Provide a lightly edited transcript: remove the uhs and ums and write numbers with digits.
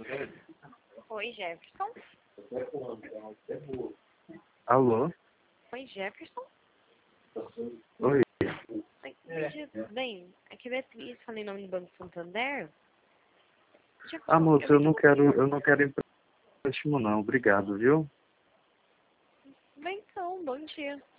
Oi, Jefferson. Alô? Oi, Jefferson. Oi. Oi, bem, aqui é Beatriz, falei em nome do Banco Santander. Jefferson, Moço, eu não quero vi- empréstimo não, obrigado, viu? Bem, então, bom dia.